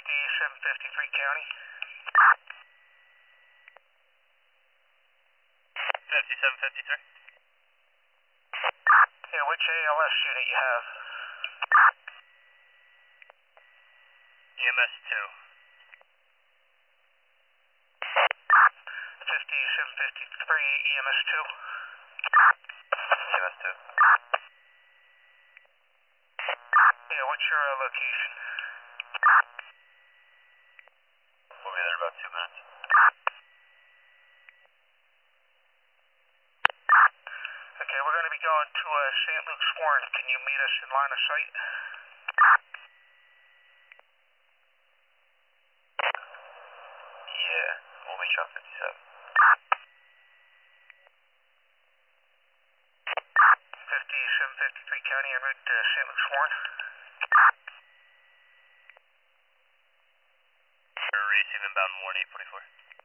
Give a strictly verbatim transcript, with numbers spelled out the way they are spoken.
fifty-seven fifty-three County. fifty-seven fifty-three. Yeah, which A L S unit you have? E M S two. fifty-seven fifty-three E M S two. E M S two. Yeah, what's your uh, location? We'll be there in about two minutes. Okay, we're going to be going to uh, Saint Luke's Warren. Can you meet us in line of sight? Yeah, we'll meet you on fifty-seven. fifty-seven fifty-three County en route to Saint Luke's Warren. We're receiving bound Warren eight forty-four.